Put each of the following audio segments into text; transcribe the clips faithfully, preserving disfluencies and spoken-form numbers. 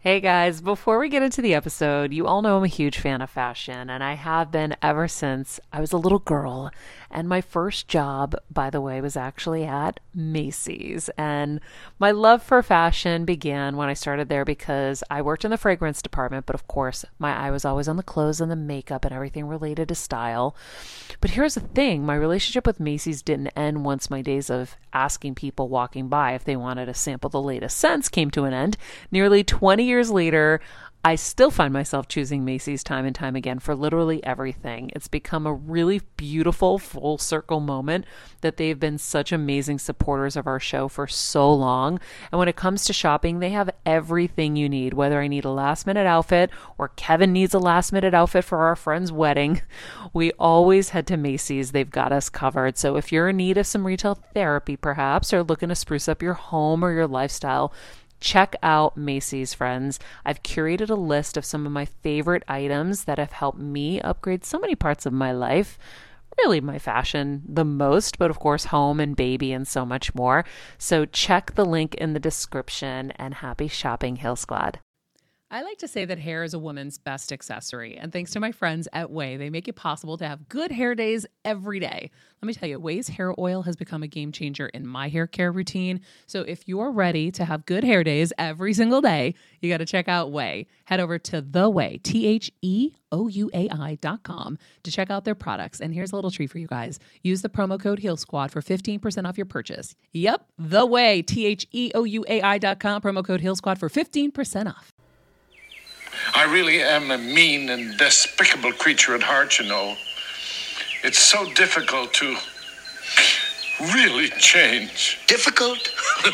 Hey guys, before we get into the episode, you all know I'm a huge fan of fashion, and I have been ever since I was a little girl. And my first job, by the way, was actually at Macy's. And my love for fashion began when I started there because I worked in the fragrance department, but of course, my eye was always on the clothes and the makeup and everything related to style. But here's the thing, my relationship with Macy's didn't end once my days of asking people walking by if they wanted to sample the latest scents came to an end. Nearly twenty years later, I still find myself choosing Macy's time and time again for literally everything. It's become a really beautiful full circle moment that they've been such amazing supporters of our show for so long. And when it comes to shopping, they have everything you need, whether I need a last minute outfit or Kevin needs a last minute outfit for our friend's wedding. We always head to Macy's. They've got us covered. So if you're in need of some retail therapy, perhaps, or looking to spruce up your home or your lifestyle, check out Macy's, friends. I've curated a list of some of my favorite items that have helped me upgrade so many parts of my life. Really my fashion the most, but of course home and baby and so much more. So check the link in the description and happy shopping, Hill Squad. I like to say that hair is a woman's best accessory, and thanks to my friends at Ouai, they make it possible to have good hair days every day. Let me tell you, Ouai's hair oil has become a game changer in my hair care routine. So if you're ready to have good hair days every single day, you got to check out Ouai. Head over to The Ouai, T H E O U A I dot com to check out their products. And here's a little treat for you guys. Use the promo code Heal Squad for fifteen percent off your purchase. Yep, The Ouai, T H E O U A I dot com, promo code Heal Squad for fifteen percent off. I really am a mean and despicable creature at heart, you know. It's so difficult to really change. Difficult?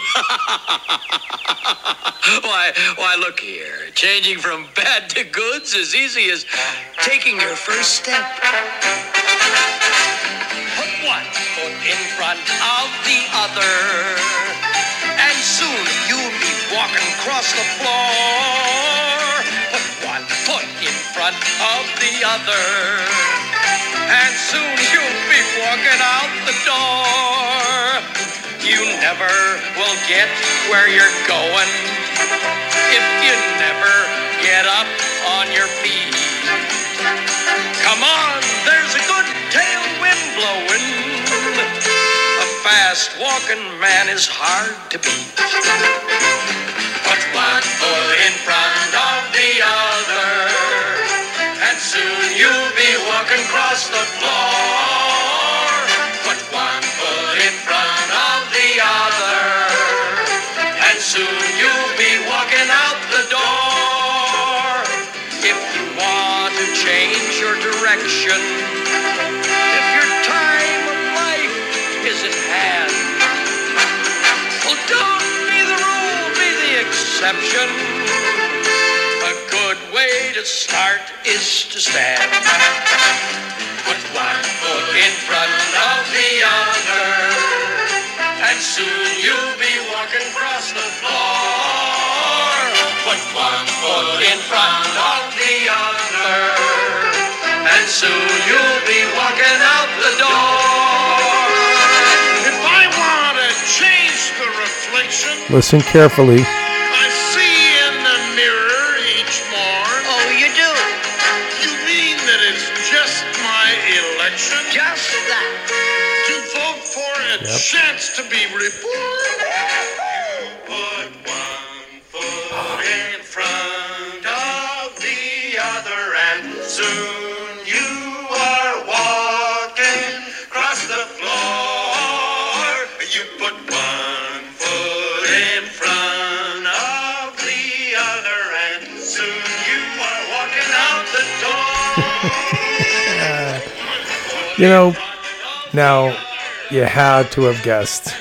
why, why, look here. Changing from bad to good's as easy as taking your first step. Put one foot in front of the other, and soon you'll be walking across the floor. One foot in front of the other, and soon you'll be walking out the door. You never will get where you're going if you never get up on your feet. Come on, there's a good tailwind blowing. A fast walking man is hard to beat. Put one foot in front of the other, and soon you'll be walking across the floor. Put one foot in front of the other, and soon you'll be walking out the door. If you want to change your direction, if your time of life is at hand, well, don't be the rule, be the exception. A good way to start is to stand. Put one foot in front of the other, and soon you'll be walking across the floor. Put one foot in front of the other, and soon you'll be walking out the door. If I want to change the reflection Listen carefully. I see in the mirror each morn, Oh, you do? you mean that it's just my election Just that. to vote for a Yep. chance to be reborn? Put one foot in front of the other, and soon you are walking across the floor. You put one foot in front of the other, and soon you are walking out the door. You know, now you had to have guessed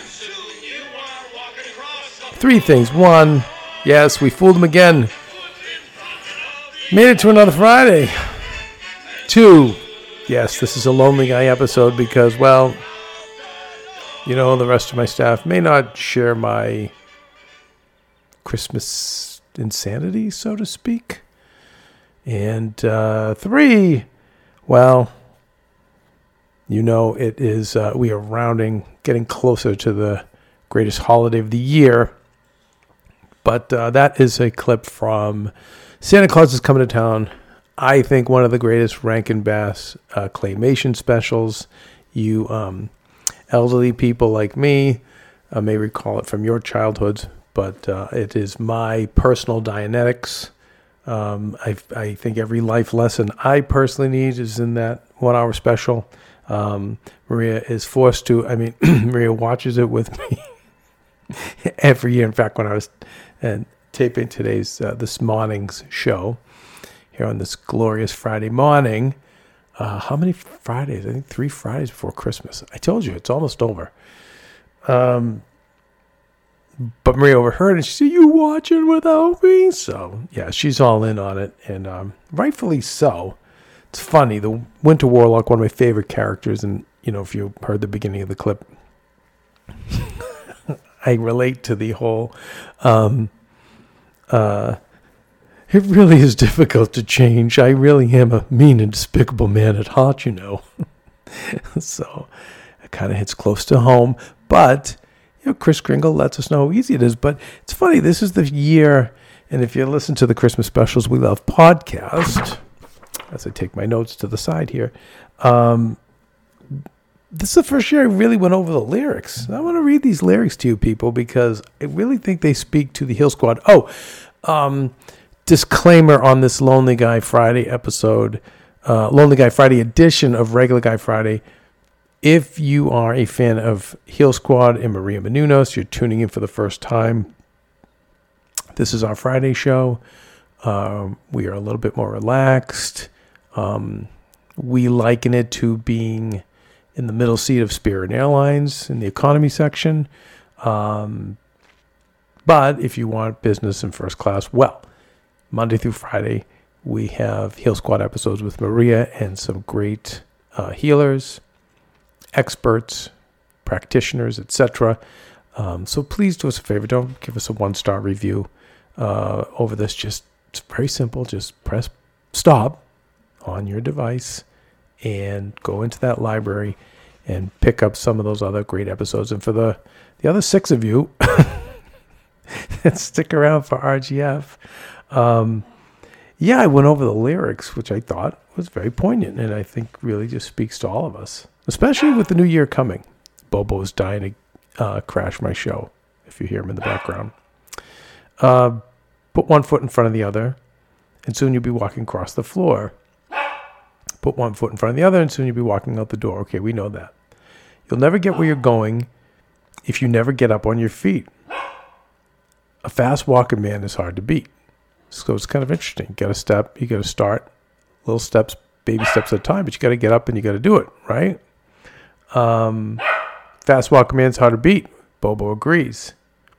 three things. One, yes, we fooled them again. Made it to another Friday. Two, yes, this is a Lonely Guy episode because, well, you know, the rest of my staff may not share my Christmas insanity, so to speak. And uh, three, well, you know, it is, uh, we are rounding, getting closer to the greatest holiday of the year. But uh, that is a clip from Santa Claus is Coming to Town. I think one of the greatest Rankin Bass uh, claymation specials. You um, elderly people like me uh, may recall it from your childhoods, but uh, it is my personal Dianetics. Um, I, I think every life lesson I personally need is in that one-hour special. Um, Maria is forced to, I mean, Maria watches it with me every year. In fact, when I was uh, taping today's, uh, this morning's show here on this glorious Friday morning, uh, how many Fridays? I think three Fridays before Christmas. I told you, it's almost over. Um, But Maria overheard and she said, "You watching without me?" So, yeah, she's all in on it, and um, rightfully so. It's funny. The Winter Warlock, one of my favorite characters, and, you know, if you heard the beginning of the clip, I relate to the whole, um, uh, it really is difficult to change. I really am a mean and despicable man at heart, you know. So, it kind of hits close to home, but... You know, Chris Kringle lets us know how easy it is. But it's funny, this is the year, and if you listen to the Christmas Specials We Love podcast, as I take my notes to the side here, um, this is the first year I really went over the lyrics. I want to read these lyrics to you people because I really think they speak to the Hill Squad. Oh, um, disclaimer on this Lonely Guy Friday episode, uh, Lonely Guy Friday edition of Regular Guy Friday. If you are a fan of Heel Squad and Maria Menounos, you're tuning in for the first time, this is our Friday show. Um, we are a little bit more relaxed. Um, we liken it to being in the middle seat of Spirit Airlines in the economy section. Um, but if you want business and first class, well, Monday through Friday, we have Heel Squad episodes with Maria and some great uh, healers, experts, practitioners, et cetera. Um, so please do us a favor. Don't give us a one-star review uh, over this. Just it's very simple. Just press stop on your device and go into that library and pick up some of those other great episodes. And for the, the other six of you that stick around for R G F, um, yeah, I went over the lyrics, which I thought was very poignant and I think really just speaks to all of us. Especially with the new year coming. Bobo is dying to uh, crash my show, if you hear him in the background. Uh, put one foot in front of the other, and soon you'll be walking across the floor. Put one foot in front of the other, and soon you'll be walking out the door. Okay, we know that. You'll never get where you're going if you never get up on your feet. A fast walking man is hard to beat. So it's kind of interesting. You got to step, you got to start, little steps, baby steps at a time, but you got to get up and you got to do it, right? Um, fast walk man's hard to beat. Bobo agrees.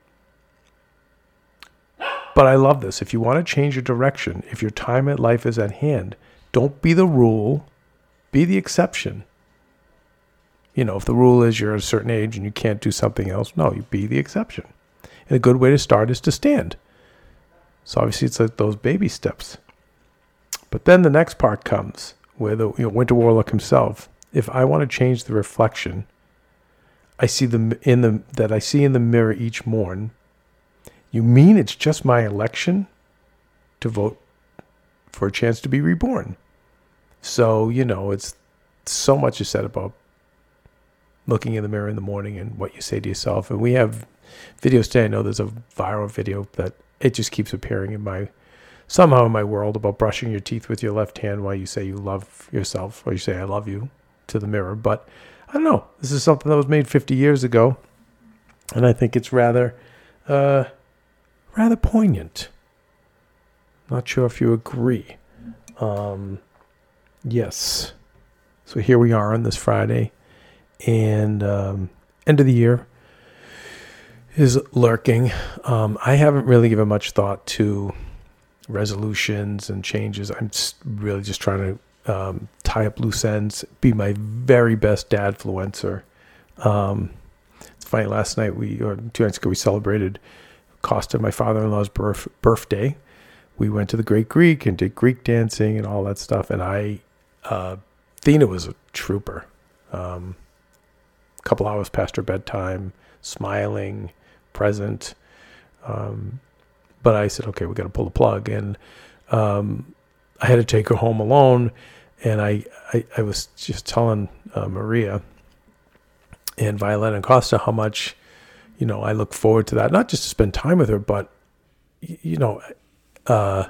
But I love this. If you want to change your direction, if your time at life is at hand, don't be the rule, be the exception. You know, if the rule is you're at a certain age and you can't do something else, no, you be the exception. And a good way to start is to stand. So obviously it's like those baby steps. But then the next part comes where the you know, Winter Warlock himself, if I want to change the reflection I see the in the that I see in the mirror each morn, you mean it's just my election to vote for a chance to be reborn? So, you know, it's so much is said about looking in the mirror in the morning and what you say to yourself. And we have videos today. I know there's a viral video that it just keeps appearing in my somehow in my world about brushing your teeth with your left hand while you say you love yourself or you say I love you to the mirror. But I don't know. This is something that was made fifty years ago, and I think it's rather uh, rather poignant. Not sure if you agree. Um, yes. So here we are on this Friday, and um, end of the year is lurking. Um, I haven't really given much thought to resolutions and changes. I'm just really just trying to um, tie up loose ends, be my very best dadfluencer. Um, it's funny, last night we, or two nights ago, we celebrated Costa, my father-in-law's birth, birthday. We went to the Great Greek and did Greek dancing and all that stuff. And I, uh, Thena was a trooper. Um, a couple hours past her bedtime, smiling, present. Um, but I said, okay, we got to pull the plug. And um, I had to take her home alone. And I, I, I was just telling uh, Maria and Violetta and Costa how much, you know, I look forward to that. Not just to spend time with her, but, you know, uh,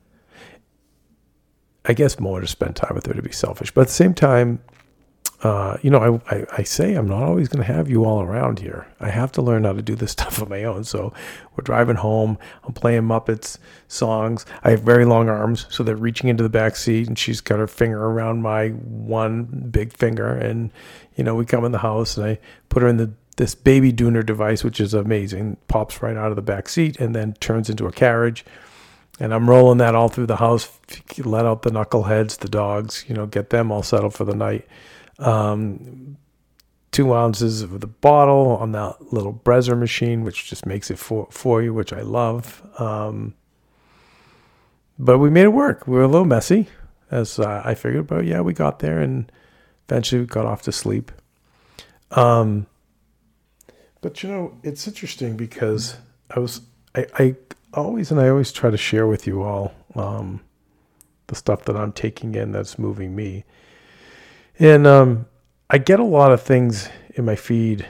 I guess more to spend time with her, to be selfish. But at the same time, uh, you know, I, I, I say I'm not always going to have you all around here. I have to learn how to do this stuff on my own. So we're driving home. I'm playing Muppets songs. I have very long arms, so they're reaching into the back seat, and she's got her finger around my one big finger. And, you know, we come in the house, and I put her in the this baby Dooner device, which is amazing. Pops right out of the back seat and then turns into a carriage. And I'm rolling that all through the house. Let out the knuckleheads, the dogs, you know, get them all settled for the night. Um, two ounces of the bottle on that little Brezzer machine, which just makes it for, for you, which I love. Um, but we made it work. We were a little messy, as uh, I figured, but yeah, we got there, and eventually we got off to sleep. Um, but you know, it's interesting because I was, I, I always, and I always try to share with you all, um, the stuff that I'm taking in that's moving me. And um, I get a lot of things in my feed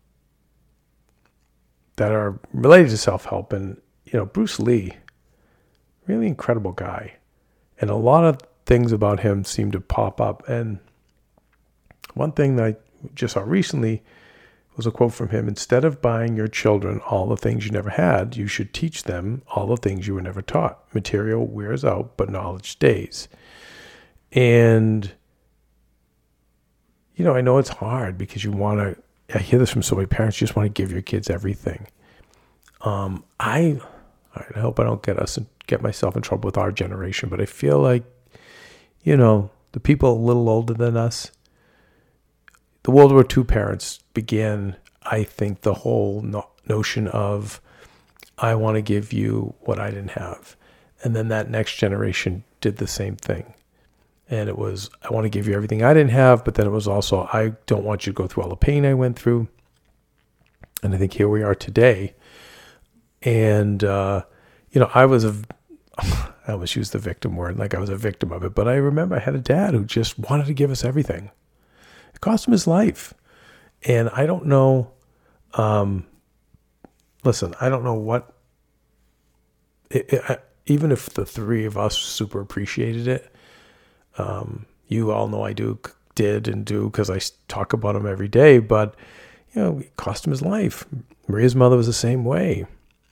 that are related to self-help. And, you know, Bruce Lee, really incredible guy. And a lot of things about him seem to pop up. And one thing that I just saw recently was a quote from him. Instead of buying your children all the things you never had, you should teach them all the things you were never taught. Material wears out, but knowledge stays. And you know, I know it's hard because you want to, I hear this from so many parents, you just want to give your kids everything. Um, I, I hope I don't get us, get myself in trouble with our generation, but I feel like, you know, the people a little older than us, the World War Two parents began, I think, the whole no, notion of, I want to give you what I didn't have. And then that next generation did the same thing. And it was, I want to give you everything I didn't have, but then it was also, I don't want you to go through all the pain I went through. And I think here we are today. And, uh, you know, I was a, I almost use the victim word, like I was a victim of it. But I remember I had a dad who just wanted to give us everything. It cost him his life. And I don't know, um, listen, I don't know what, it, it, I, even if the three of us super appreciated it, Um, you all know I do, did and do, because I talk about him every day, but, you know, it cost him his life. Maria's mother was the same way.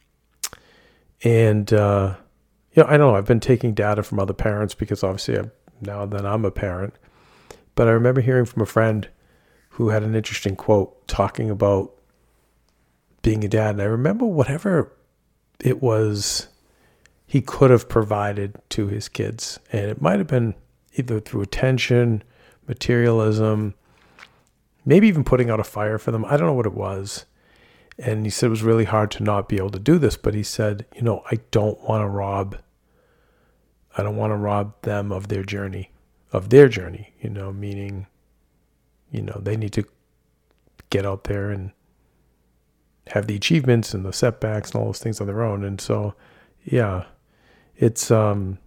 And, uh, you know, I don't know, I've been taking data from other parents because obviously I'm, now that I'm a parent, but I remember hearing from a friend who had an interesting quote talking about being a dad. And I remember whatever it was he could have provided to his kids. And it might have been either through attention, materialism, maybe even putting out a fire for them. I don't know what it was. And he said it was really hard to not be able to do this. But he said, you know, I don't want to rob, I don't want to rob them of their journey, of their journey, you know, meaning, you know, they need to get out there and have the achievements and the setbacks and all those things on their own. And so, yeah, it's, um,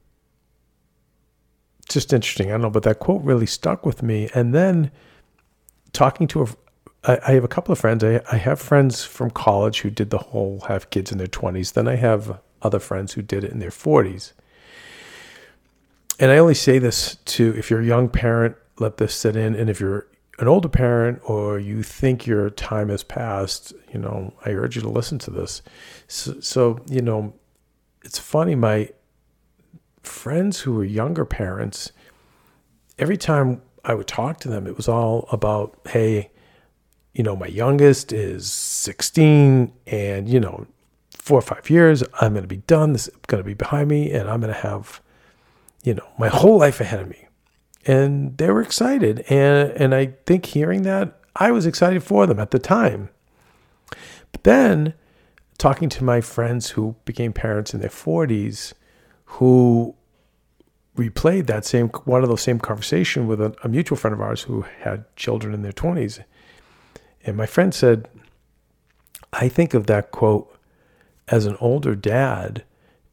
just interesting. I don't know, but that quote really stuck with me. And then talking to a, I, I have a couple of friends. I, I have friends from college who did the whole have kids in their twenties. Then I have other friends who did it in their forties. And I only say this to, if you're a young parent, let this sit in. And if you're an older parent or you think your time has passed, you know, I urge you to listen to this. So, so you know, it's funny, my friends who were younger parents, every time I would talk to them, it was all about, hey, you know, my youngest is sixteen and, you know, four or five years, I'm going to be done. This is going to be behind me and I'm going to have, you know, my whole life ahead of me. And they were excited. And, and I think hearing that, I was excited for them at the time. But then talking to my friends who became parents in their forties, who replayed that same, one of those same conversation with a, a mutual friend of ours who had children in their twenties. And my friend said, I think of that quote as an older dad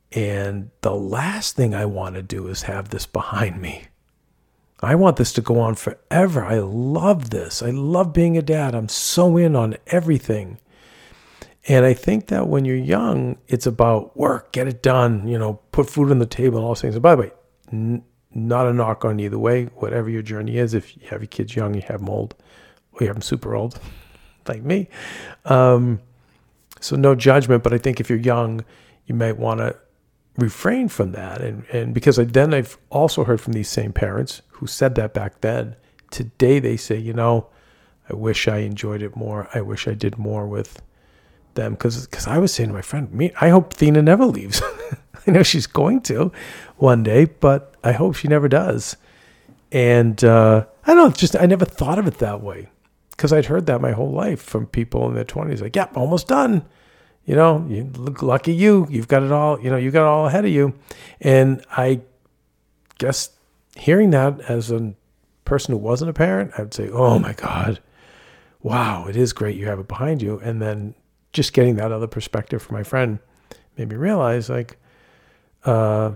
And the last thing I want to do is have this behind me. I want this to go on forever. I love this. I love being a dad. I'm so in on everything. And I think that when you're young, it's about work, get it done, you know, put food on the table and all those things. And by the way, n- not a knock on either way, whatever your journey is. If you have your kids young, you have them old, or you have them super old, like me. Um, so no judgment, but I think if you're young, you might want to refrain from that. And, and because I, then I've also heard from these same parents who said that back then. Today they say, you know, I wish I enjoyed it more. I wish I did more with them. Because because I was saying to my friend, me, I hope Thena never leaves. I know she's going to one day, but I hope she never does. And uh, I don't know, just I never thought of it that way. Because I'd heard that my whole life from people in their twenties, like, yep, almost done. You know, you look lucky you. You've got it all, you know, you got it all ahead of you. And I guess hearing that as a person who wasn't a parent, I would say, oh my God, wow, it is great you have it behind you. And then just getting that other perspective from my friend made me realize, like, uh,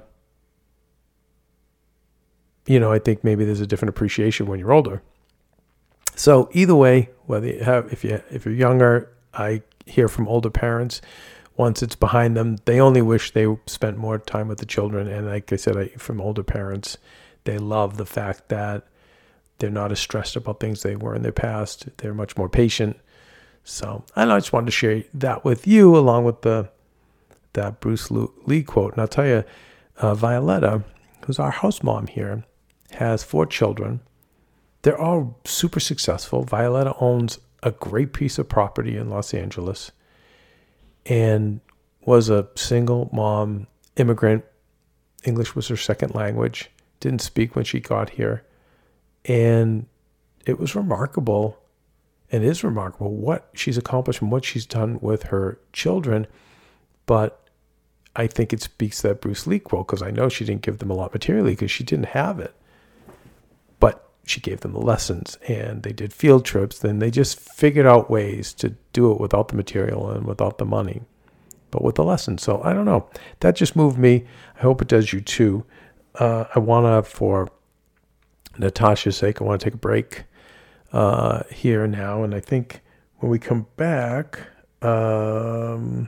you know, I think maybe there's a different appreciation when you're older. So either way, whether you have, if you if you're younger, I hear from older parents, once it's behind them, they only wish they spent more time with the children. And like I said, I, from older parents, they love the fact that they're not as stressed about things they were in their past. They're much more patient. So I know I just wanted to share that with you, along with the that Bruce Lee quote. And I'll tell you, uh, Violetta, who's our house mom here, has four children. They're all super successful. Violetta owns a great piece of property in Los Angeles and was a single mom, immigrant. English was her second language. Didn't speak when she got here. And it was remarkable, and is remarkable, what she's accomplished and what she's done with her children. But I think it speaks to that Bruce Lee quote, because I know she didn't give them a lot materially because she didn't have it. But she gave them the lessons, and they did field trips. Then they just figured out ways to do it without the material and without the money, but with the lessons. So I don't know. That just moved me. I hope it does you too. Uh, I want to, for Natasha's sake, I want to take a break uh, here now. And I think when we come back, um,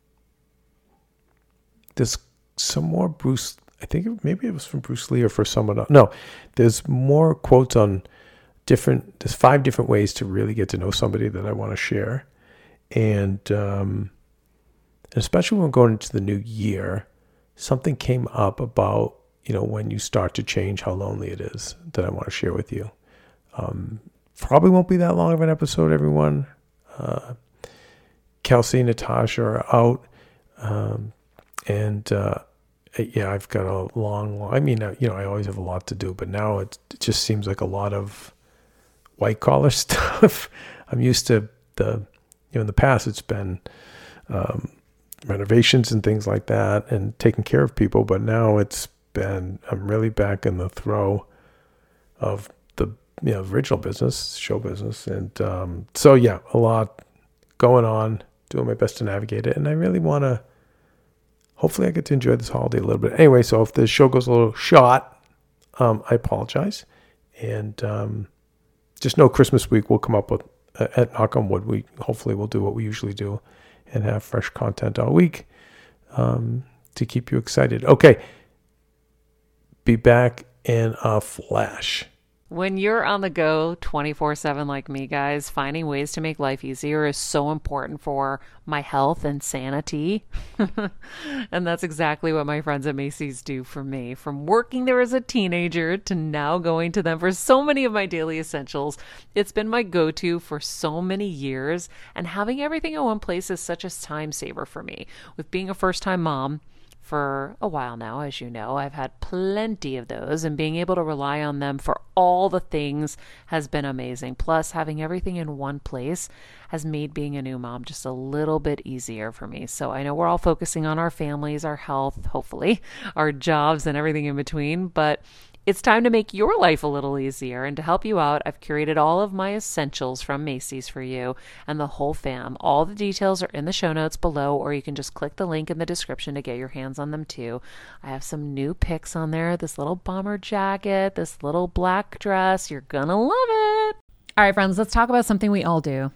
there's some more Bruce. I think maybe it was from Bruce Lee or for someone else. No, there's more quotes on different, there's five different ways to really get to know somebody that I want to share. And um, especially when we're going into the new year, something came up about, you know, when you start to change, how lonely it is, that I want to share with you. Um, probably won't be that long of an episode, everyone. Uh, Kelsey and Natasha are out. Um, and, uh, yeah, I've got a long, long, I mean, you know, I always have a lot to do, but now it, it just seems like a lot of white collar stuff. I'm used to the, you know, in the past it's been um, renovations and things like that and taking care of people, but now it's been, I'm really back in the throw of the, you know, original business, show business. And um, so, yeah, a lot going on, doing my best to navigate it. And I really want to, hopefully I get to enjoy this holiday a little bit. Anyway, so if the show goes a little short, um, I apologize. And um, just know Christmas week we'll come up with, uh, at Knock on Wood, we hopefully we'll do what we usually do and have fresh content all week um, to keep you excited. Okay, be back in a flash. When you're on the go twenty-four seven like me, guys, finding ways to make life easier is so important for my health and sanity. And that's exactly what my friends at Macy's do for me. From working there as a teenager to now going to them for so many of my daily essentials, it's been my go-to for so many years. And having everything in one place is such a time saver for me. With being a first-time mom, for a while now, as you know, I've had plenty of those, and being able to rely on them for all the things has been amazing. Plus, having everything in one place has made being a new mom just a little bit easier for me. So I know we're all focusing on our families, our health, hopefully, our jobs and everything in between, but It's time to make your life a little easier, and to help you out, I've curated all of my essentials from Macy's for you and the whole fam. All the details are in the show notes below, or you can just click the link in the description to get your hands on them too. I have some new picks on there, this little bomber jacket, this little black dress. You're gonna love it. All right, friends, let's talk about something we all do.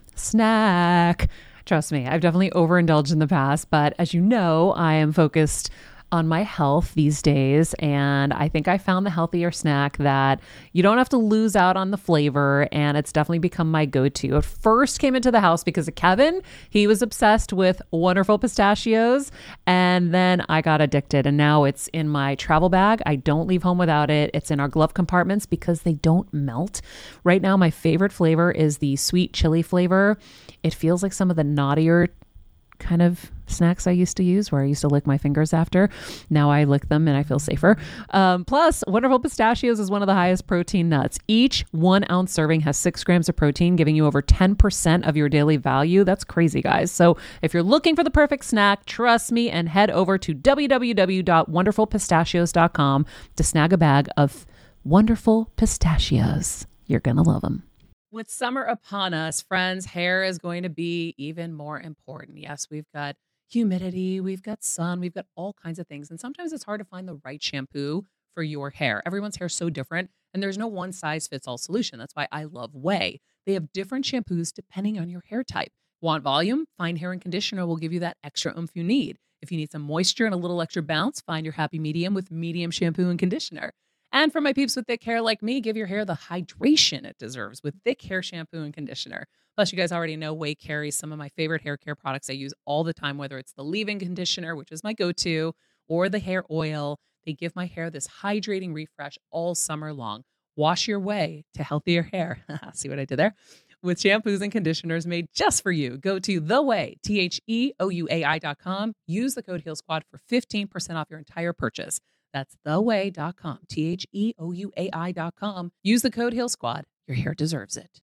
Snack. Trust me, I've definitely overindulged in the past, but as you know, I am focused on my health these days, and I think I found the healthier snack that you don't have to lose out on the flavor, and it's definitely become my go-to. It first came into the house because of Kevin. He was obsessed with Wonderful Pistachios, and then I got addicted, and now it's in my travel bag. I don't leave home without it. It's in our glove compartments because they don't melt. Right now, my favorite flavor is the sweet chili flavor. It feels like some of the naughtier kind of snacks I used to use, where I used to lick my fingers after. Now I lick them and I feel safer. Um, plus, Wonderful Pistachios is one of the highest protein nuts. Each one ounce serving has six grams of protein, giving you over ten percent of your daily value. That's crazy, guys. So if you're looking for the perfect snack, trust me and head over to w w w dot wonderful pistachios dot com to snag a bag of Wonderful Pistachios. You're going to love them. With summer upon us, friends, hair is going to be even more important. Yes, we've got humidity, we've got sun, we've got all kinds of things. And sometimes it's hard to find the right shampoo for your hair. Everyone's hair is so different, and there's no one size fits all solution. That's why I love Way. They have different shampoos depending on your hair type. Want volume? Fine Hair and Conditioner will give you that extra oomph you need. If you need some moisture and a little extra bounce, find your happy medium with Medium Shampoo and Conditioner. And for my peeps with thick hair like me, give your hair the hydration it deserves with Thick Hair Shampoo and Conditioner. Plus, you guys already know Way carries some of my favorite hair care products I use all the time, whether it's the leave-in conditioner, which is my go-to, or the hair oil. They give my hair this hydrating refresh all summer long. Wash your way to healthier hair. See what I did there? With shampoos and conditioners made just for you. Go to The Way, T H E O U A I dot com. Use the code Heal Squad for fifteen percent off your entire purchase. That's the way dot com, T H E O U A I dot com. Use the code Heal Squad. Your hair deserves it.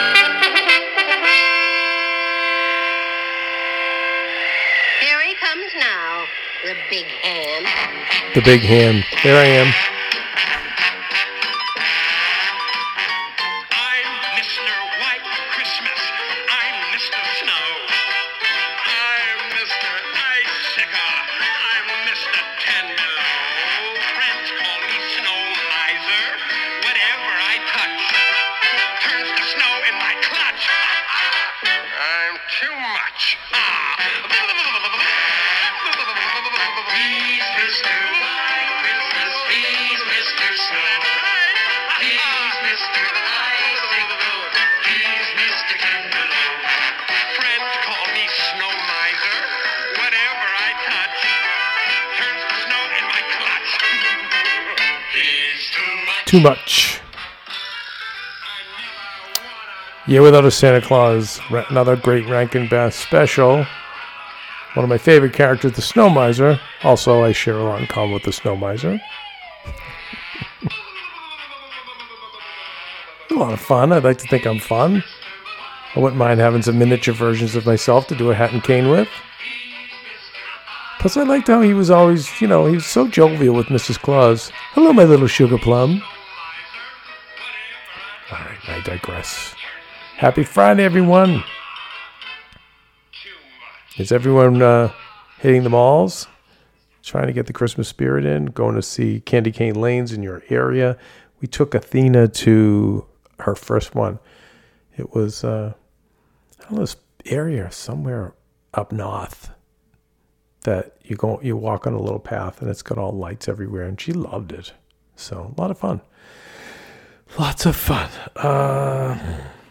Here he comes now, the big hand. The big hand. There I am. I'm Mister White Christmas. I'm Mister Snow. I'm Mister Icicle. I'm Mister Tenderloin. Friends call me Snow Miser. Whatever I touch turns to snow in my clutch. I'm too much. He's Mister White Christmas. He's Mister Snow. He's Mister Icicle. He's Mister Tenderloin. Friends call me Snow Miser. Whatever I touch turns to snow in my clutch. He's too much. Too much. Year Without a Santa Claus. Ra- Another great Rankin Bass special. One of my favorite characters, the Snow Miser. Also, I share a lot in common with the Snow Miser. A lot of fun. I'd like to think I'm fun. I wouldn't mind having some miniature versions of myself to do a hat and cane with. Plus, I liked how he was always, you know, he was so jovial with Missus Claus. Hello, my little sugar plum. All right, I digress. Happy Friday, everyone. Is everyone uh, hitting the malls? Trying to get the Christmas spirit in? Going to see Candy Cane Lanes in your area? We took Athena to her first one. It was, uh, I don't know, this area somewhere up north that you go, you walk on a little path and it's got all lights everywhere, and she loved it. So a lot of fun. Lots of fun. Uh,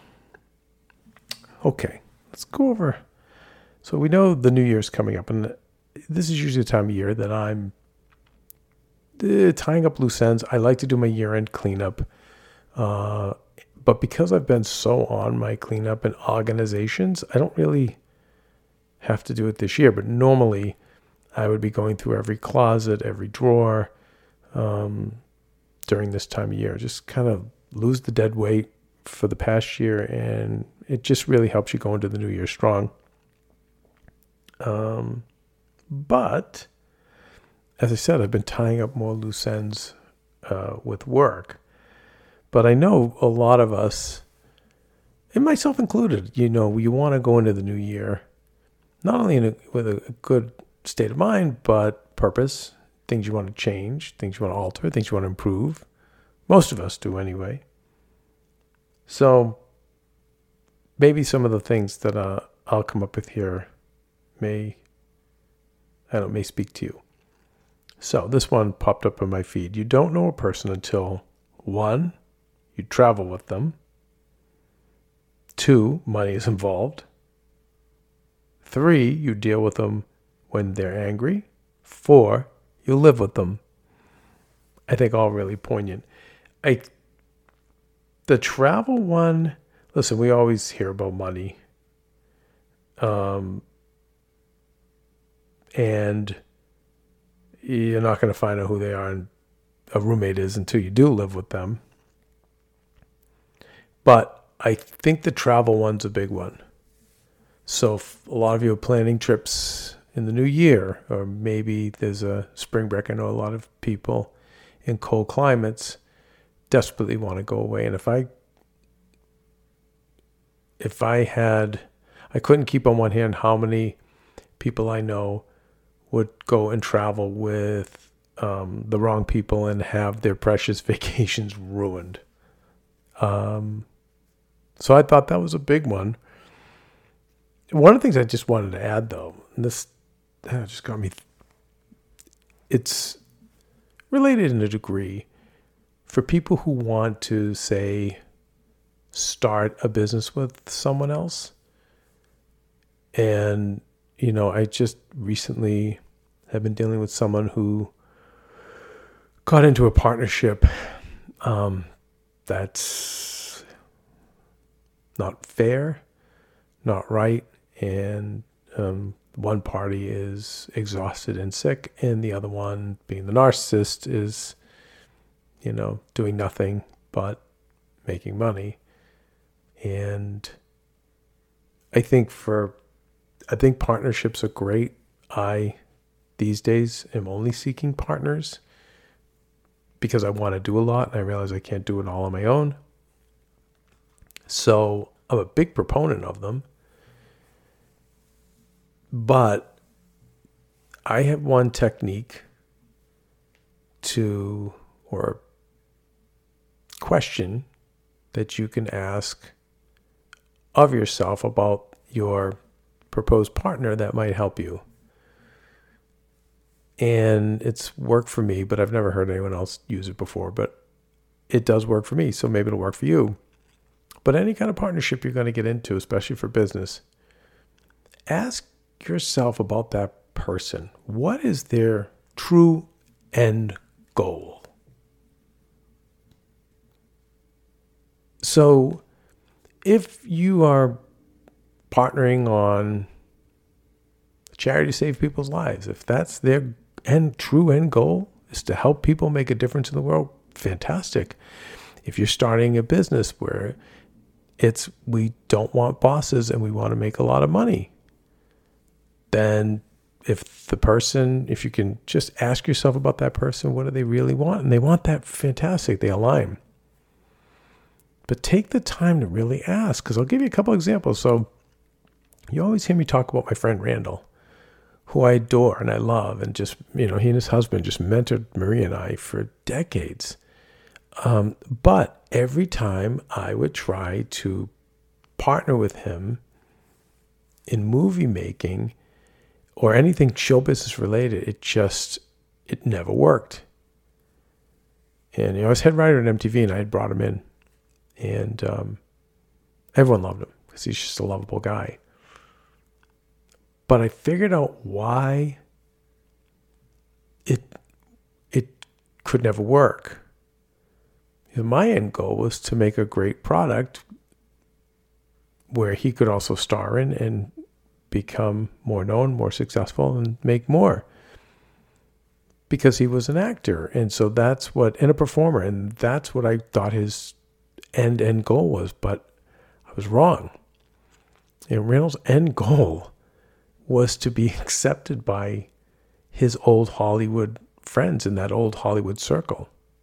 okay, let's go over. So we know the New Year's coming up, and this is usually the time of year that I'm uh, tying up loose ends. I like to do my year-end cleanup. Uh, but because I've been so on my cleanup and organizations, I don't really have to do it this year. But normally, I would be going through every closet, every drawer um, during this time of year. Just kind of lose the dead weight for the past year, and it just really helps you go into the new year strong. Um, but as I said, I've been tying up more loose ends uh, with work. But I know a lot of us, and myself included, you know, you want to go into the new year, not only in a, with a good state of mind, but purpose, things you want to change, things you want to alter, things you want to improve. Most of us do anyway. So maybe some of the things that uh, I'll come up with here may, I don't know, may speak to you. So this one popped up on my feed. You don't know a person until, one, you travel with them. Two, money is involved. Three, you deal with them when they're angry. Four, you live with them. I think all really poignant. I, the travel one, listen, we always hear about money. Um, and you're not going to find out who they are and a roommate is until you do live with them. But I think the travel one's a big one. So if a lot of you are planning trips in the new year, or maybe there's a spring break. I know a lot of people in cold climates desperately want to go away. And if I, if I had, I couldn't keep on one hand how many people I know would go and travel with um, the wrong people and have their precious vacations ruined. Um, so I thought that was a big one. One of the things I just wanted to add, though, and this uh, just got me, th- it's related in a degree for people who want to, say, start a business with someone else. And, you know, I just recently have been dealing with someone who got into a partnership um, that's not fair, not right, and um, one party is exhausted and sick, and the other one, being the narcissist, is, you know, doing nothing but making money. And I think for, I think partnerships are great. I, these days, am only seeking partners because I want to do a lot, and I realize I can't do it all on my own. So I'm a big proponent of them. But I have one technique to, or question that you can ask of yourself about your proposed partner that might help you. And it's worked for me, but I've never heard anyone else use it before. But it does work for me, so maybe it'll work for you. But any kind of partnership you're going to get into, especially for business, ask yourself about that person. What is their true end goal? So if you are partnering on a charity to save people's lives, if that's their end, true end goal is to help people make a difference in the world, fantastic. If you're starting a business where it's, we don't want bosses and we want to make a lot of money, then if the person, if you can just ask yourself about that person, what do they really want? And they want that, fantastic, they align. But take the time to really ask, because I'll give you a couple examples. So you always hear me talk about my friend Randall, who I adore and I love, and just, you know, he and his husband just mentored Marie and I for decades. Um, but every time I would try to partner with him in movie making or anything show business related, it just, it never worked. And, you know, I was head writer at M T V and I had brought him in, and um, everyone loved him because he's just a lovable guy. But I figured out why it, it could never work. My end goal was to make a great product where he could also star in and become more known, more successful, and make more. Because he was an actor. And so that's what, and a performer. And that's what I thought his end, end goal was. But I was wrong. And Randall's end goal was to be accepted by his old Hollywood friends in that old Hollywood circle.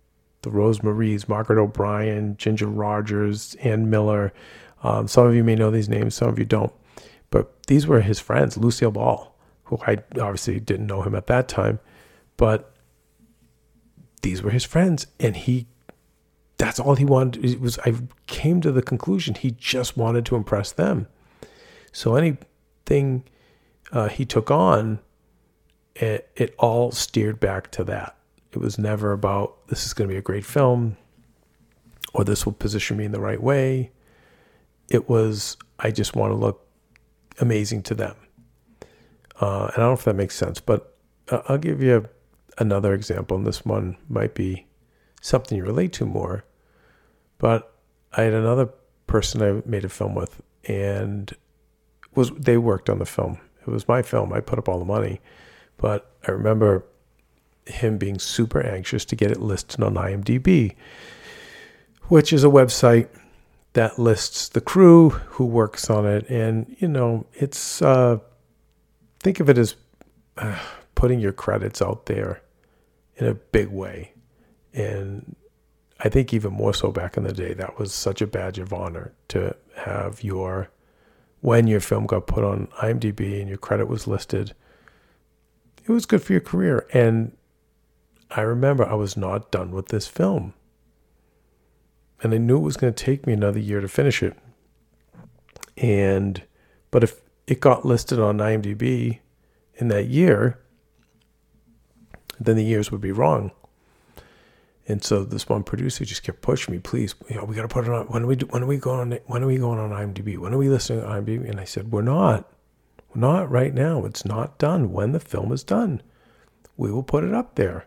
the Rosemaries, Margaret O'Brien, Ginger Rogers, Ann Miller. Um, some of you may know these names, some of you don't. But these were his friends, Lucille Ball, who I obviously didn't know him at that time. But these were his friends, and he, that's all he wanted. It was, I came to the conclusion he just wanted to impress them. So anything uh, he took on, it, it all steered back to that. It was never about, this is going to be a great film, or this will position me in the right way. It was, I just want to look amazing to them. Uh, and I don't know if that makes sense, but uh, I'll give you another example, and this one might be something you relate to more. But I had another person I made a film with, and was they worked on the film. It was my film. I put up all the money. But I remember him being super anxious to get it listed on IMDb, which is a website that lists the crew who works on it. And, you know, it's, uh, think of it as uh, putting your credits out there in a big way. And I think even more so back in the day, that was such a badge of honor to have your, when your film got put on IMDb and your credit was listed, it was good for your career. And I remember I was not done with this film. And I knew it was going to take me another year to finish it. And, but if it got listed on IMDb in that year, then the years would be wrong. And so this one producer just kept pushing me, please, you know, we got to put it on. When are we, when are we going on, when are we going on IMDb? When are we listening on IMDb? And I said, we're not, we're not right now. It's not done. When the film is done, we will put it up there.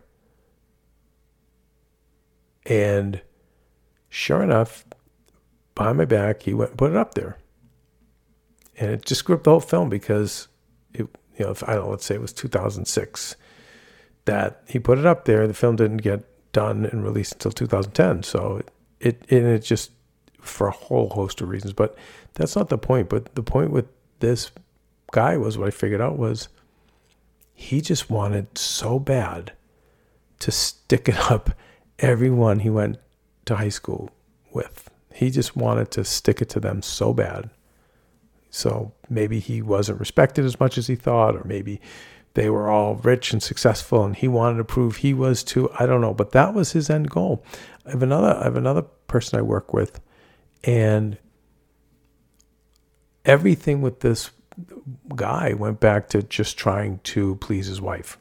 And sure enough, behind my back, he went and put it up there. And it just screwed up the whole film because, it, you know, if, I don't know, let's say it was two thousand six that he put it up there. The film didn't get done and released until two thousand ten. So it, it, and it just, for a whole host of reasons. But that's not the point. But the point with this guy was, what I figured out was, he just wanted so bad to stick it up everyone he went to high school with. He just wanted to stick it to them so bad. So maybe he wasn't respected as much as he thought, or maybe they were all rich and successful and he wanted to prove he was too. I don't know, but that was his end goal. I have another, I have another person I work with, and everything with this guy went back to just trying to please his wife.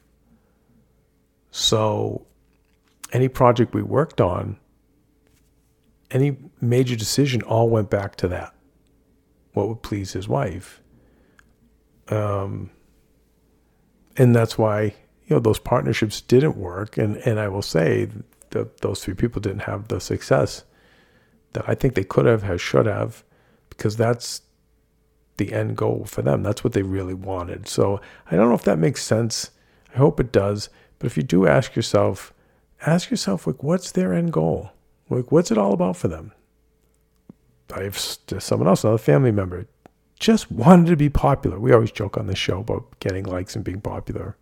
So any project we worked on, any major decision, all went back to that. What would please his wife? Um, and that's why, you know, those partnerships didn't work. And, and I will say that those three people didn't have the success that I think they could have, have, should have, because that's the end goal for them. That's what they really wanted. So I don't know if that makes sense. I hope it does. But if you do ask yourself, ask yourself, like, what's their end goal? Like, what's it all about for them? I have someone else, another family member, just wanted to be popular. We always joke on this show about getting likes and being popular.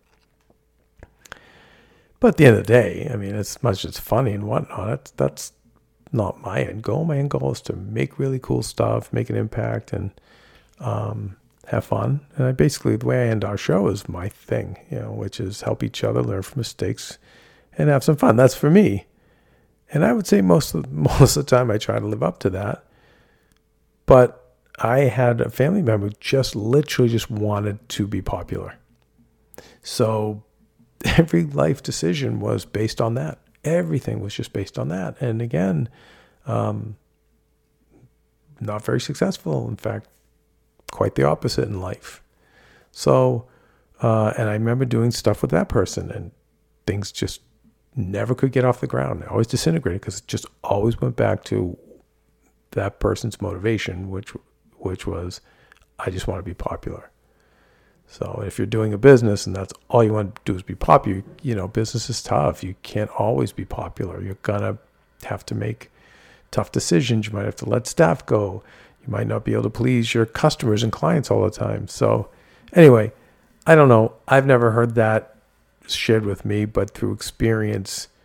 But at the end of the day, I mean, as much as it's funny and whatnot, that's, that's not my end goal. My end goal is to make really cool stuff, make an impact, and um, have fun. And I basically, the way I end our show is my thing, you know, which is help each other, learn from mistakes, and have some fun. That's for me. And I would say most of, most of the time I try to live up to that. But I had a family member who just literally just wanted to be popular. So every life decision was based on that. Everything was just based on that. And again, um, not very successful. In fact, quite the opposite in life. So, uh, and I remember doing stuff with that person, and things just never could get off the ground. I always disintegrated because it just always went back to that person's motivation, which which was, I just want to be popular. So if you're doing a business and that's all you want to do is be popular, you know, business is tough. You can't always be popular. You're going to have to make tough decisions. You might have to let staff go. You might not be able to please your customers and clients all the time. So anyway, I don't know. I've never heard that shared with me, but through experience,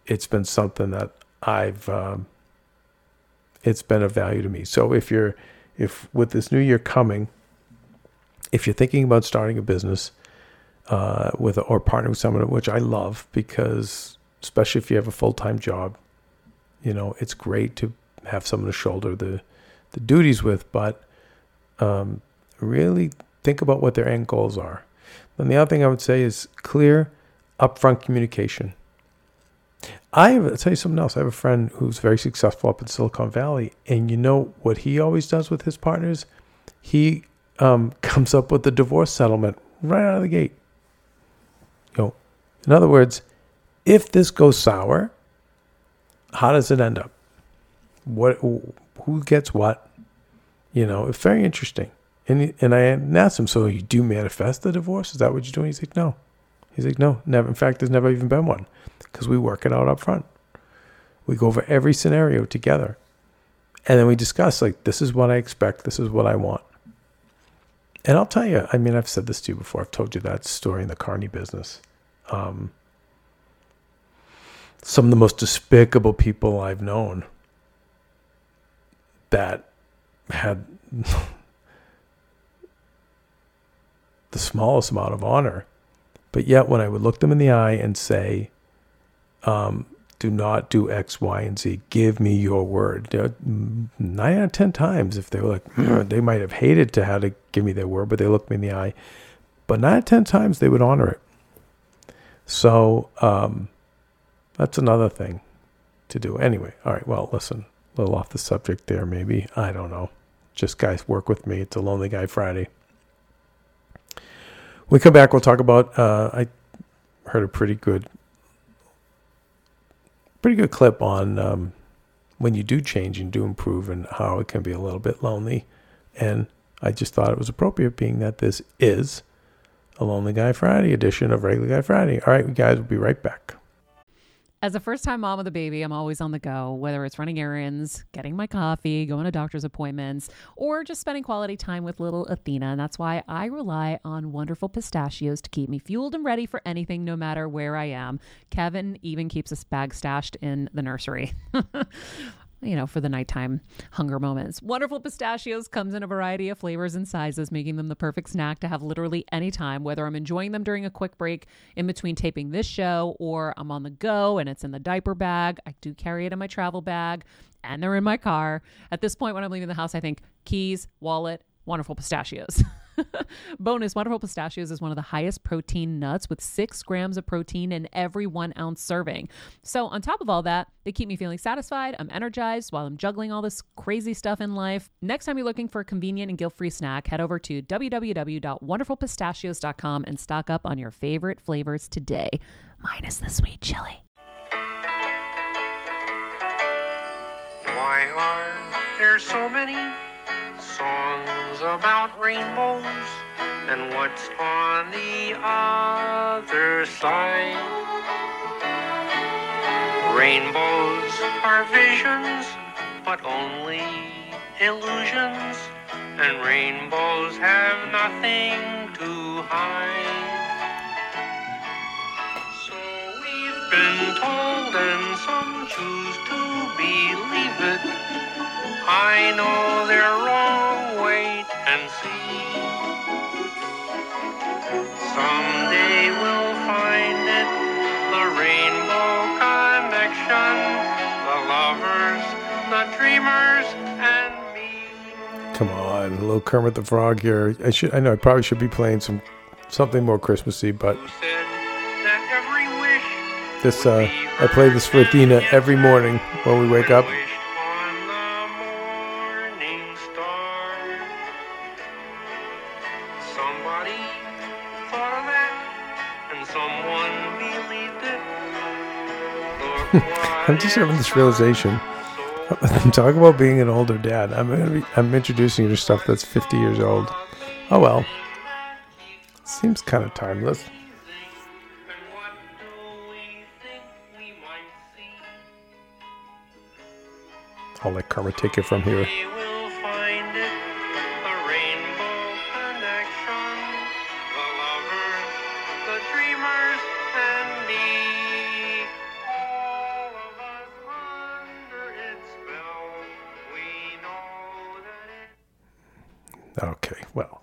it's been something that I've, um, it's been of value to me. So if you're, if with this new year coming, if you're thinking about starting a business, uh, with, or partnering with someone, which I love, because especially if you have a full-time job, you know, it's great to have someone to shoulder the, the duties with, but, um, really think about what their end goals are. Then the other thing I would say is clear, upfront communication. I have, I'll tell you something else. I have a friend who's very successful up in Silicon Valley, and you know what he always does with his partners? He um, comes up with the divorce settlement right out of the gate. You know, in other words, if this goes sour, how does it end up? What, who gets what? You know, it's very interesting. And he, and I asked him, so you do manifest the divorce? Is that what you're doing? He's like, no. He's like, no, never. In fact, there's never even been one, because we work it out up front. We go over every scenario together. And then we discuss, like, this is what I expect. This is what I want. And I'll tell you, I mean, I've said this to you before. I've told you that story in the Carney business. Um, some of the most despicable people I've known that had the smallest amount of honor. But yet when I would look them in the eye and say, um, do not do X, Y, and Z, give me your word. You know, nine out of ten times, if they were like, they might have hated to have to give me their word, but they looked me in the eye. But nine out of ten times, they would honor it. So um, that's another thing to do. Anyway, all right, well, listen, a little off the subject there maybe. I don't know. Just guys, work with me. It's a Lonely Guy Friday. When we come back, we'll talk about, uh, I heard a pretty good, pretty good clip on um, when you do change and do improve and how it can be a little bit lonely. And I just thought it was appropriate, being that this is a Lonely Guy Friday edition of Regular Guy Friday. All right, guys, we'll be right back. As a first-time mom with a baby, I'm always on the go, whether it's running errands, getting my coffee, going to doctor's appointments, or just spending quality time with little Athena. And that's why I rely on Wonderful Pistachios to keep me fueled and ready for anything, no matter where I am. Kevin even keeps a bag stashed in the nursery. You know, for the nighttime hunger moments. Wonderful Pistachios comes in a variety of flavors and sizes, making them the perfect snack to have literally any time, whether I'm enjoying them during a quick break in between taping this show, or I'm on the go and it's in the diaper bag. I do carry it in my travel bag, and they're in my car. At this point, when I'm leaving the house, I think keys, wallet, Wonderful Pistachios. Bonus, Wonderful Pistachios is one of the highest protein nuts, with six grams of protein in every one ounce serving. So on top of all that, they keep me feeling satisfied. I'm energized while I'm juggling all this crazy stuff in life. Next time you're looking for a convenient and guilt-free snack, head over to w w w dot wonderful pistachios dot com and stock up on your favorite flavors today, minus the sweet chili. Why are there so many songs about rainbows, and what's on the other side? Rainbows are visions, but only illusions, and rainbows have nothing to hide. So we've been told, and some choose to believe it. I know they're wrong, wait and see. Someday we'll find it, the rainbow connection, the lovers, the dreamers, and me. Come on, a little Kermit the Frog here. I should, I know I probably should be playing some something more Christmassy, but Who said that every wish this would uh, be I play this for heard Athena and every morning when we wake up. Wish on the morning star. Somebody thought of that, and someone believed it. Look what I'm just having this it's realization. done, so Talk about being an older dad. I'm gonna be, I'm introducing you to stuff that's fifty years old. Oh well, seems kind of timeless. and what do we think we might see? I'll let Karma take it from here. We will find it, the rainbow connection, the lovers, the dreamers, and me. Okay, well.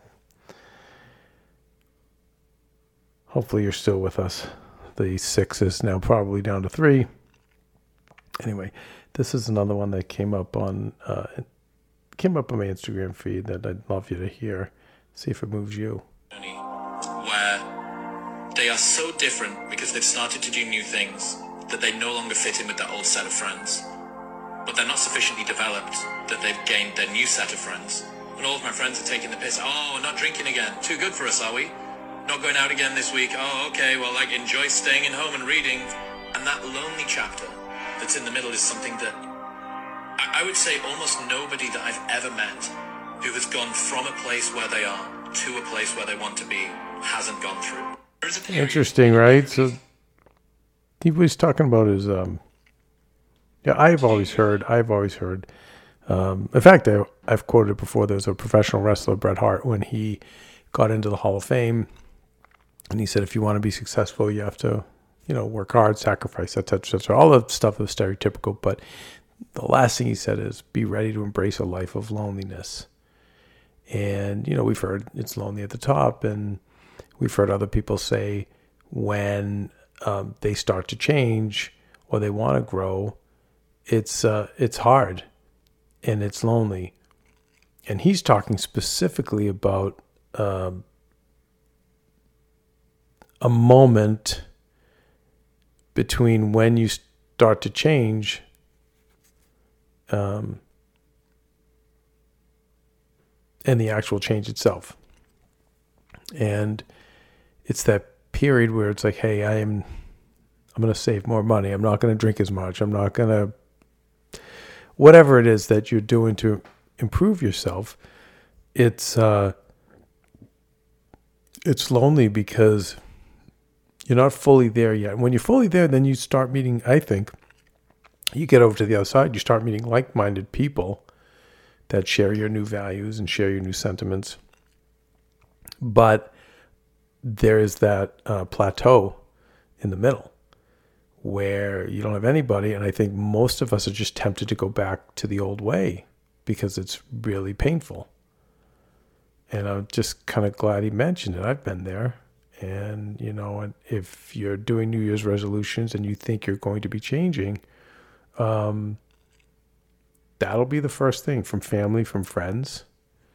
Hopefully you're still with us. The six is now probably down to three. Anyway, this is another one that came up on uh, came up on my Instagram feed that I'd love you to hear. See if it moves you. Where they are so different because they've started to do new things that they no longer fit in with their old set of friends. But they're not sufficiently developed that they've gained their new set of friends. And all of my friends are taking the piss. Oh, we're not drinking again. Too good for us, are we? Not going out again this week. Oh, okay, well, like, enjoy staying in home and reading. And that lonely chapter that's in the middle is something that I, I would say almost nobody that I've ever met who has gone from a place where they are to a place where they want to be hasn't gone through. There's a period- Interesting, right? So he was talking about his, um, yeah, I've always heard, I've always heard, um, in fact, I, I've quoted before, there's a professional wrestler, Bret Hart, when he got into the Hall of Fame, and he said, if you want to be successful, you have to, you know, work hard, sacrifice, et cetera, et cetera. All the stuff is stereotypical, but the last thing he said is be ready to embrace a life of loneliness. And, you know, we've heard it's lonely at the top, and we've heard other people say when um, they start to change or they want to grow, it's uh, it's hard and it's lonely. And he's talking specifically about um, a moment between when you start to change um, and the actual change itself. And it's that period where it's like, hey, I am, I'm going to save more money. I'm not going to drink as much. I'm not going to, whatever it is that you're doing to improve yourself. It's, uh, it's lonely because you're not fully there yet. When you're fully there, then you start meeting, I think, you get over to the other side, you start meeting like-minded people that share your new values and share your new sentiments. But there is that uh, plateau in the middle where you don't have anybody. And I think most of us are just tempted to go back to the old way because it's really painful. And I'm just kind of glad he mentioned it. I've been there. And, you know, if you're doing New Year's resolutions and you think you're going to be changing, um, that'll be the first thing from family, from friends.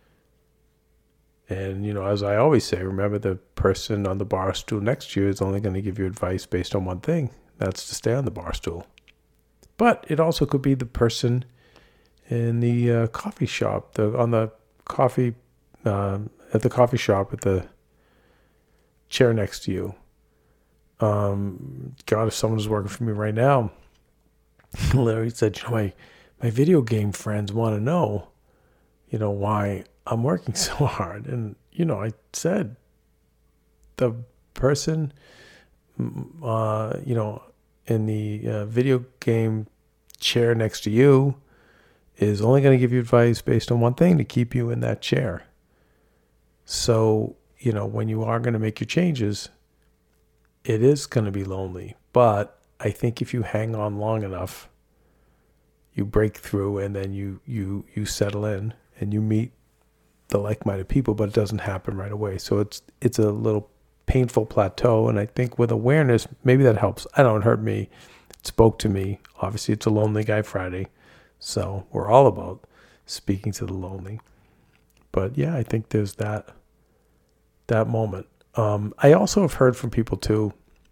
And, you know, as I always say, remember the person on the bar stool next to you is only going to give you advice based on one thing. That's to stay on the bar stool. But it also could be the person in the uh, coffee shop, the on the coffee, uh, at the coffee shop with the chair next to you. Um, God, if someone was working for me right now, Larry said, you know, my, my video game friends want to know, you know, why I'm working so hard. And, you know, I said, the person, uh, you know, in the uh, video game chair next to you is only going to give you advice based on one thing, to keep you in that chair. So, you know, when you are going to make your changes, it is going to be lonely. But I think if you hang on long enough, you break through, and then you you you settle in and you meet the like-minded people, but it doesn't happen right away. So it's it's a little painful plateau, and I think with awareness, maybe that helps. I don't know, it hurt me. It spoke to me. Obviously, it's a Lonely Guy Friday, so we're all about speaking to the lonely. But yeah, I think there's that that moment. Um, I also have heard from people too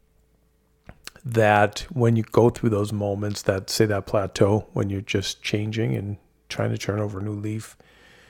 that when you go through those moments, that say that plateau, when you're just changing and trying to turn over a new leaf,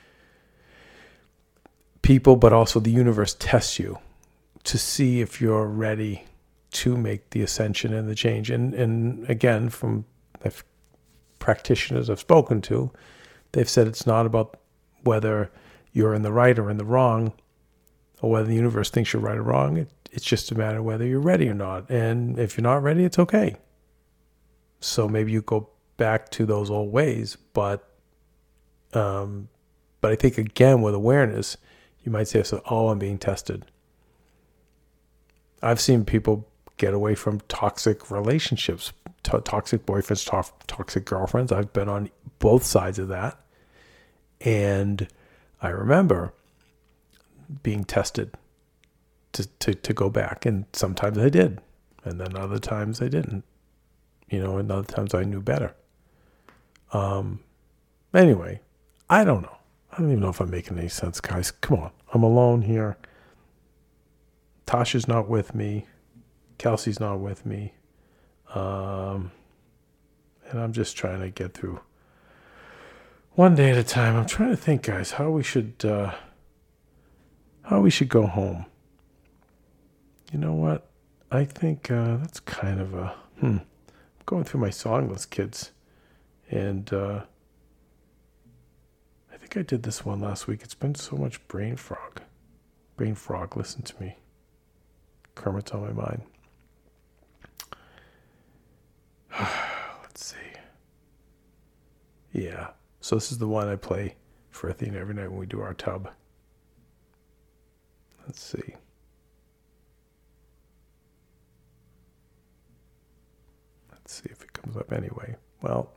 people, but also the universe tests you to see if you're ready to make the ascension and the change. And and again, from the practitioners I've spoken to, they've said it's not about whether you're in the right or in the wrong, or whether the universe thinks you're right or wrong. It, it's just a matter of whether you're ready or not. And if you're not ready, it's okay. So maybe you go back to those old ways, but um, but I think, again, with awareness, you might say, so, oh, I'm being tested. I've seen people get away from toxic relationships, to- toxic boyfriends, to- toxic girlfriends. I've been on both sides of that. And I remember being tested to, to, to go back. And sometimes I did. And then other times I didn't. You know, and other times I knew better. Um. Anyway, I don't know. I don't even know if I'm making any sense, guys. Come on. I'm alone here. Tasha's not with me. Kelsey's not with me. Um, and I'm just trying to get through one day at a time. I'm trying to think, guys, how we should, uh, how we should go home. You know what? I think uh, that's kind of a, hmm. I'm going through my song list, kids. And uh, I think I did this one last week. It's been so much brain frog. Brain frog, listen to me. Kermit's on my mind. Let's see. Yeah. So this is the one I play for Athena every night when we do our tub. Let's see. Let's see if it comes up anyway. Well,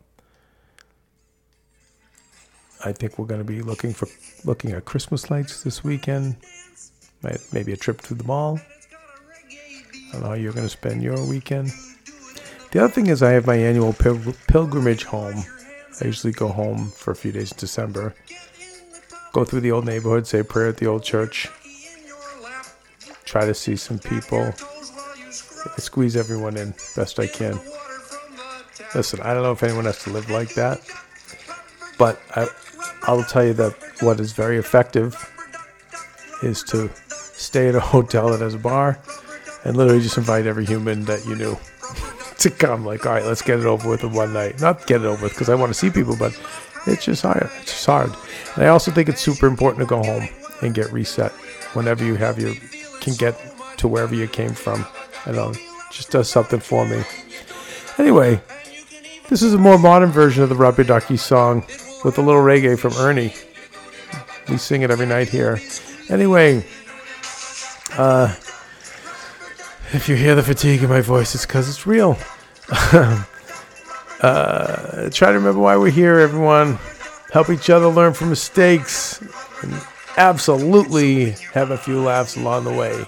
I think we're going to be looking for looking at Christmas lights this weekend. Maybe a trip to the mall. I don't know how you're going to spend your weekend. The other thing is I have my annual pil- pilgrimage home. I usually go home for a few days in December. Go through the old neighborhood, say a prayer at the old church. Try to see some people. I squeeze everyone in best I can. Listen, I don't know if anyone has to live like that. But I, I'll tell you that what is very effective is to stay at a hotel that has a bar and literally just invite every human that you knew to come. Like, all right, let's get it over with in one night. Not get it over with because I want to see people, but it's just hard. It's just hard. And I also think it's super important to go home and get reset whenever you have your can get to wherever you came from. I know, it just does something for me. Anyway, this is a more modern version of the Rubber Ducky song with a little reggae from Ernie. We sing it every night here. Anyway, uh, if you hear the fatigue in my voice, it's because it's real. uh, try to remember why we're here, everyone. Help each other learn from mistakes. And absolutely have a few laughs along the way.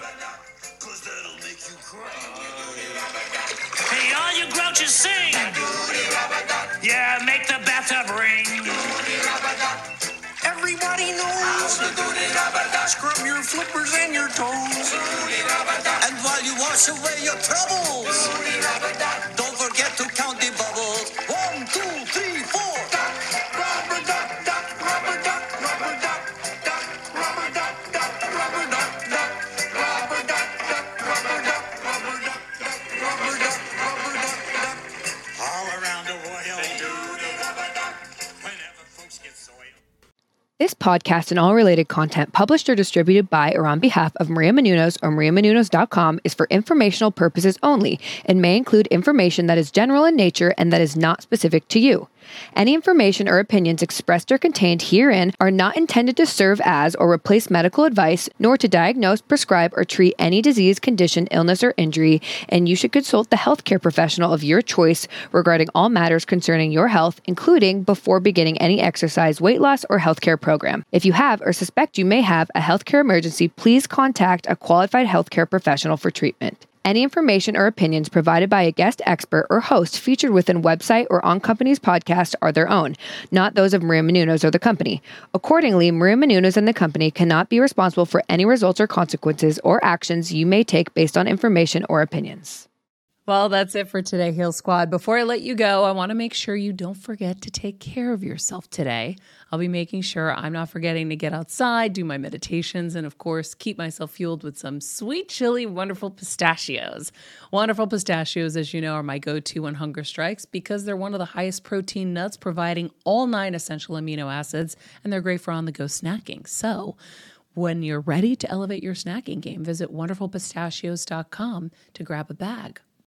Hey, all you grouches sing. Yeah, make the bathtub ring. Everybody knows. Scrub your flippers and your toes. And while you wash away your troubles, don't forget to count the bubbles. One, two, three, four. Rubber duck, duck, rubber duck, rubber duck, duck, rubber duck, duck, rubber duck, duck, rubber duck, duck, rubber duck, rubber duck, duck, rubber duck, rubber duck, duck. All around the world. Whenever folks get soiled. This podcast and all related content published or distributed by or on behalf of Maria Menounos or maria menounos dot com is for informational purposes only and may include information that is general in nature and that is not specific to you. Any information or opinions expressed or contained herein are not intended to serve as or replace medical advice, nor to diagnose, prescribe, or treat any disease, condition, illness, or injury, and you should consult the healthcare professional of your choice regarding all matters concerning your health, including before beginning any exercise, weight loss, or healthcare program. If you have or suspect you may have a healthcare emergency, please contact a qualified healthcare professional for treatment. Any information or opinions provided by a guest expert or host featured within website or on company's podcast are their own, not those of Maria Menounos or the company. Accordingly, Maria Menounos and the company cannot be responsible for any results or consequences or actions you may take based on information or opinions. Well, that's it for today, Heal Squad. Before I let you go, I want to make sure you don't forget to take care of yourself today. I'll be making sure I'm not forgetting to get outside, do my meditations, and of course, keep myself fueled with some sweet, chili, wonderful pistachios. Wonderful pistachios, as you know, are my go-to when hunger strikes because they're one of the highest protein nuts, providing all nine essential amino acids, and they're great for on-the-go snacking. So, when you're ready to elevate your snacking game, visit wonderful pistachios dot com to grab a bag.